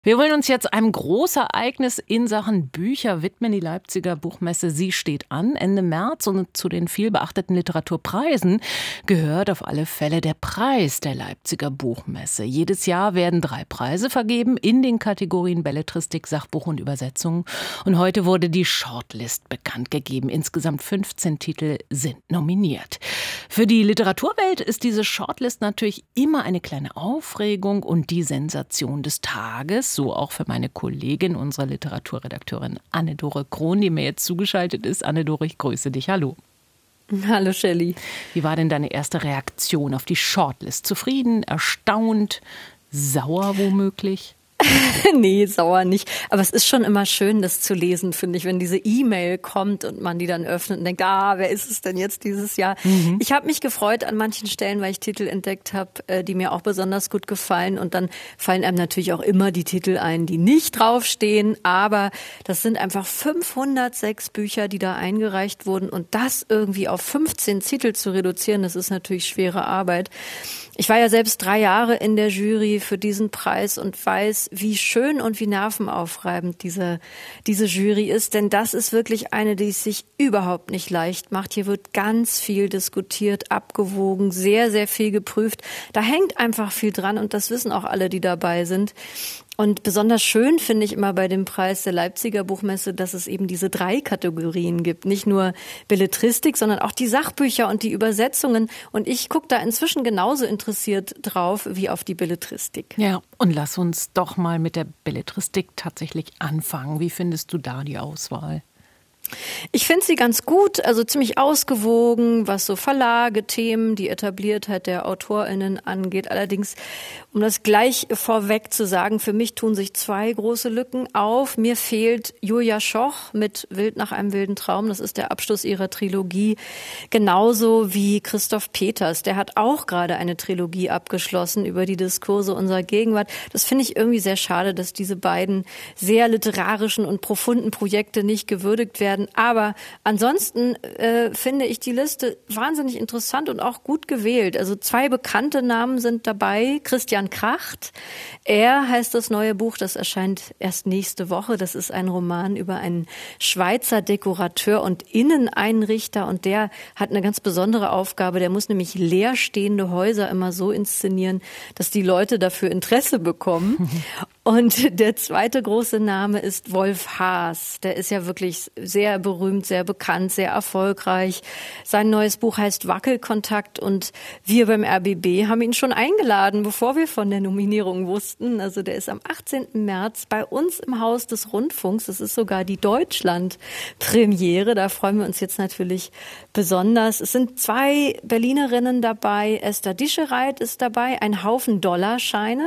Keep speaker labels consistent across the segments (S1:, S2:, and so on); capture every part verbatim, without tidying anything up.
S1: Wir wollen uns jetzt einem Großereignis in Sachen Bücher widmen. Die Leipziger Buchmesse, sie steht an Ende März, und zu den vielbeachteten Literaturpreisen gehört auf alle Fälle der Preis der Leipziger Buchmesse. Jedes Jahr werden drei Preise vergeben in den Kategorien Belletristik, Sachbuch und Übersetzung. Und heute wurde die Shortlist bekannt gegeben. Insgesamt fünfzehn Titel sind nominiert. Für die Literaturwelt ist diese Shortlist natürlich immer eine kleine Aufregung und die Sensation des Tages. So auch für meine Kollegin, unsere Literaturredakteurin Anne-Dore Krohn, die mir jetzt zugeschaltet ist. Anne-Dore, ich grüße dich. Hallo.
S2: Hallo Shelley.
S1: Wie war denn deine erste Reaktion auf die Shortlist? Zufrieden, erstaunt, sauer womöglich?
S2: Nee, sauer nicht. Aber es ist schon immer schön, das zu lesen, finde ich, wenn diese E-Mail kommt und man die dann öffnet und denkt, ah, wer ist es denn jetzt dieses Jahr? Mhm. Ich habe mich gefreut an manchen Stellen, weil ich Titel entdeckt habe, die mir auch besonders gut gefallen. Und dann fallen einem natürlich auch immer die Titel ein, die nicht draufstehen. Aber das sind einfach fünfhundertsechs Bücher, die da eingereicht wurden. Und das irgendwie auf fünfzehn Titel zu reduzieren, das ist natürlich schwere Arbeit. Ich war ja selbst drei Jahre in der Jury für diesen Preis und weiß, wie schön und wie nervenaufreibend diese, diese Jury ist. Denn das ist wirklich eine, die es sich überhaupt nicht leicht macht. Hier wird ganz viel diskutiert, abgewogen, sehr, sehr viel geprüft. Da hängt einfach viel dran und das wissen auch alle, die dabei sind. Und besonders schön finde ich immer bei dem Preis der Leipziger Buchmesse, dass es eben diese drei Kategorien gibt. Nicht nur Belletristik, sondern auch die Sachbücher und die Übersetzungen. Und ich gucke da inzwischen genauso interessiert drauf wie auf die Belletristik.
S1: Ja, und lass uns doch mal mit der Belletristik tatsächlich anfangen. Wie findest du da die Auswahl?
S2: Ich finde sie ganz gut, also ziemlich ausgewogen, was so Verlage, Themen, die Etabliertheit der AutorInnen angeht. Allerdings, um das gleich vorweg zu sagen, für mich tun sich zwei große Lücken auf. Mir fehlt Julia Schoch mit Wild nach einem wilden Traum. Das ist der Abschluss ihrer Trilogie. Genauso wie Christoph Peters. Der hat auch gerade eine Trilogie abgeschlossen über die Diskurse unserer Gegenwart. Das finde ich irgendwie sehr schade, dass diese beiden sehr literarischen und profunden Projekte nicht gewürdigt werden. Aber ansonsten äh, finde ich die Liste wahnsinnig interessant und auch gut gewählt. Also zwei bekannte Namen sind dabei. Christian Kracht. Er heißt das neue Buch, das erscheint erst nächste Woche. Das ist ein Roman über einen Schweizer Dekorateur und Inneneinrichter. Und der hat eine ganz besondere Aufgabe. Der muss nämlich leerstehende Häuser immer so inszenieren, dass die Leute dafür Interesse bekommen. Und der zweite große Name ist Wolf Haas. Der ist ja wirklich sehr berühmt, sehr bekannt, sehr erfolgreich. Sein neues Buch heißt Wackelkontakt und wir beim R B B haben ihn schon eingeladen, bevor wir von der Nominierung wussten. Also der ist am achtzehnten März bei uns im Haus des Rundfunks. Das ist sogar die Deutschland-Premiere. Da freuen wir uns jetzt natürlich besonders. Es sind zwei Berlinerinnen dabei. Esther Dischereit ist dabei, ein Haufen Dollarscheine.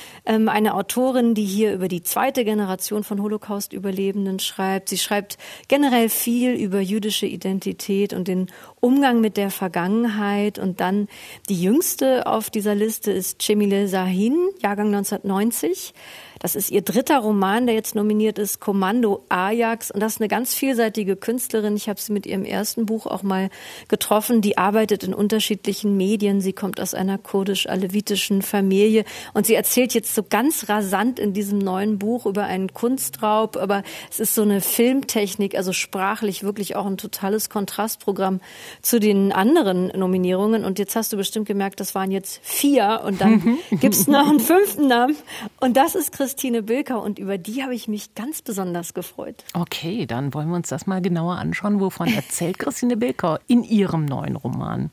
S2: Eine Autorin, die hier über die zweite Generation von Holocaust-Überlebenden schreibt. Sie schreibt generell viel über jüdische Identität und den Umgang mit der Vergangenheit. Und dann die jüngste auf dieser Liste ist Cemile Sahin, Jahrgang neunzehnhundertneunzig. Das ist ihr dritter Roman, der jetzt nominiert ist, Kommando Ajax. Und das ist eine ganz vielseitige Künstlerin. Ich habe sie mit ihrem ersten Buch auch mal getroffen. Die arbeitet in unterschiedlichen Medien. Sie kommt aus einer kurdisch-alevitischen Familie. Und sie erzählt jetzt so ganz rasant in diesem neuen Buch über einen Kunstraub. Aber es ist so eine Filmtechnik, also sprachlich wirklich auch ein totales Kontrastprogramm zu den anderen Nominierungen. Und jetzt hast du bestimmt gemerkt, das waren jetzt vier. Und dann gibt's noch einen fünften Namen. Und das ist Christine Bilkau und über die habe ich mich ganz besonders gefreut.
S1: Okay, dann wollen wir uns das mal genauer anschauen. Wovon erzählt Christine Bilkau in ihrem neuen Roman?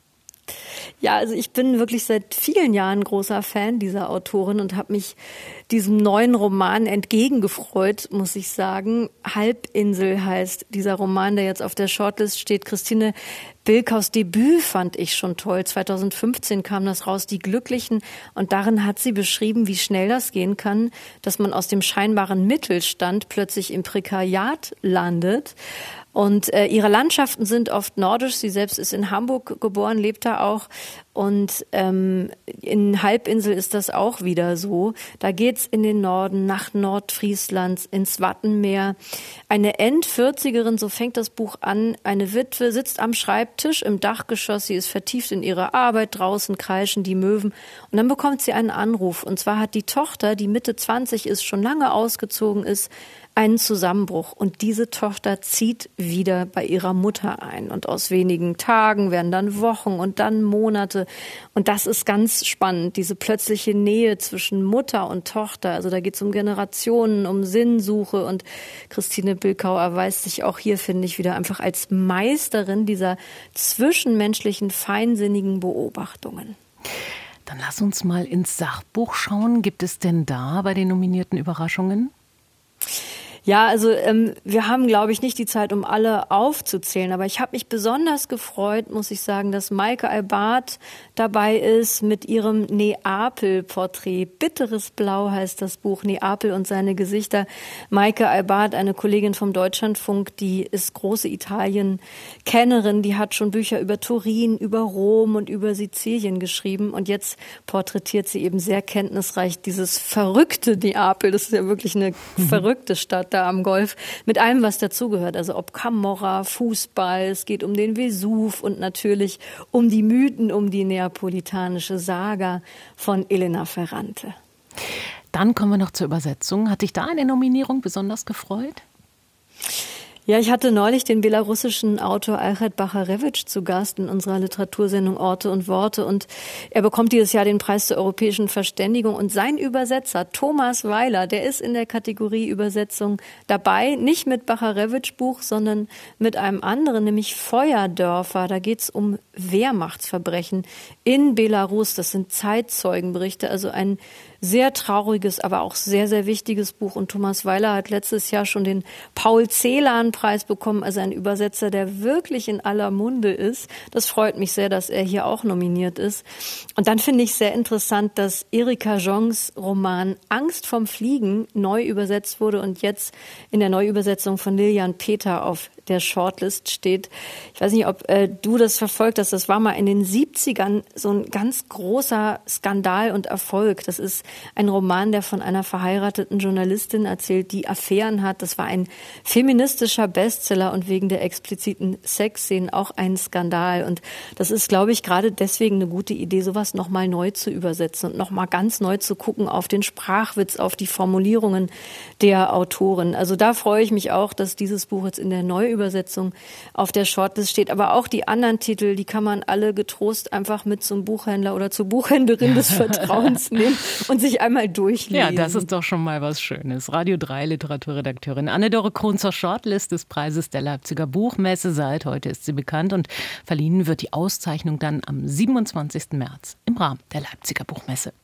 S2: Ja, also ich bin wirklich seit vielen Jahren großer Fan dieser Autorin und habe mich diesem neuen Roman entgegengefreut, muss ich sagen. Halbinsel heißt dieser Roman, der jetzt auf der Shortlist steht. Christine Bilkaus Debüt fand ich schon toll. zweitausendfünfzehn kam das raus, Die Glücklichen. Und darin hat sie beschrieben, wie schnell das gehen kann, dass man aus dem scheinbaren Mittelstand plötzlich im Prekariat landet. Und äh, ihre Landschaften sind oft nordisch. Sie selbst ist in Hamburg geboren, lebt da auch. Und ähm, in Halbinsel ist das auch wieder so. Da geht's in den Norden, nach Nordfriesland, ins Wattenmeer. Eine Endvierzigerin, so fängt das Buch an, eine Witwe sitzt am Schreibtisch im Dachgeschoss, sie ist vertieft in ihre Arbeit, draußen kreischen die Möwen. Und dann bekommt sie einen Anruf. Und zwar hat die Tochter, die Mitte zwanzig ist, schon lange ausgezogen ist, einen Zusammenbruch. Und diese Tochter zieht wieder bei ihrer Mutter ein. Und aus wenigen Tagen werden dann Wochen und dann Monate. Und das ist ganz spannend, diese plötzliche Nähe zwischen Mutter und Tochter. Also da geht es um Generationen, um Sinnsuche. Und Christine Bilkau erweist sich auch hier, finde ich, wieder einfach als Meisterin dieser zwischenmenschlichen, feinsinnigen Beobachtungen.
S1: Dann lass uns mal ins Sachbuch schauen. Gibt es denn da bei den nominierten Überraschungen?
S2: Ja, also ähm, wir haben, glaube ich, nicht die Zeit, um alle aufzuzählen. Aber ich habe mich besonders gefreut, muss ich sagen, dass Maike Albart dabei ist mit ihrem Neapel-Porträt. Bitteres Blau heißt das Buch, Neapel und seine Gesichter. Maike Albart, eine Kollegin vom Deutschlandfunk, die ist große Italien-Kennerin. Die hat schon Bücher über Turin, über Rom und über Sizilien geschrieben. Und jetzt porträtiert sie eben sehr kenntnisreich dieses verrückte Neapel. Das ist ja wirklich eine mhm. verrückte Stadt da am Golf, mit allem, was dazugehört. Also ob Camorra, Fußball, es geht um den Vesuv und natürlich um die Mythen, um die neapolitanische Saga von Elena Ferrante.
S1: Dann kommen wir noch zur Übersetzung. Hat dich da eine Nominierung besonders gefreut?
S2: Ja, ich hatte neulich den belarussischen Autor Alchid Bacharewitsch zu Gast in unserer Literatursendung Orte und Worte und er bekommt dieses Jahr den Preis zur europäischen Verständigung und sein Übersetzer Thomas Weiler, der ist in der Kategorie Übersetzung dabei, nicht mit Bacharewitsch Buch, sondern mit einem anderen, nämlich Feuerdörfer. Da geht's um Wehrmachtsverbrechen in Belarus. Das sind Zeitzeugenberichte, also ein sehr trauriges, aber auch sehr, sehr wichtiges Buch. Und Thomas Weiler hat letztes Jahr schon den Paul-Celan-Preis bekommen, also ein Übersetzer, der wirklich in aller Munde ist. Das freut mich sehr, dass er hier auch nominiert ist. Und dann finde ich sehr interessant, dass Erika Jongs Roman Angst vom Fliegen neu übersetzt wurde und jetzt in der Neuübersetzung von Lilian Peter auf der Shortlist steht. Ich weiß nicht, ob äh, du das verfolgt hast. Das war mal in den siebzigern so ein ganz großer Skandal und Erfolg. Das ist ein Roman, der von einer verheirateten Journalistin erzählt, die Affären hat. Das war ein feministischer Bestseller und wegen der expliziten Sexszenen auch ein Skandal. Und das ist, glaube ich, gerade deswegen eine gute Idee, sowas nochmal neu zu übersetzen und nochmal ganz neu zu gucken auf den Sprachwitz, auf die Formulierungen der Autorin. Also da freue ich mich auch, dass dieses Buch jetzt in der Neuübersetzung Übersetzung auf der Shortlist steht. Aber auch die anderen Titel, die kann man alle getrost einfach mit zum Buchhändler oder zur Buchhändlerin des Vertrauens nehmen und sich einmal durchlesen.
S1: Ja, das ist doch schon mal was Schönes. Radio drei Literaturredakteurin Anne-Dore Krohn zur Shortlist des Preises der Leipziger Buchmesse. Seit heute ist sie bekannt und verliehen wird die Auszeichnung dann am siebenundzwanzigsten März im Rahmen der Leipziger Buchmesse.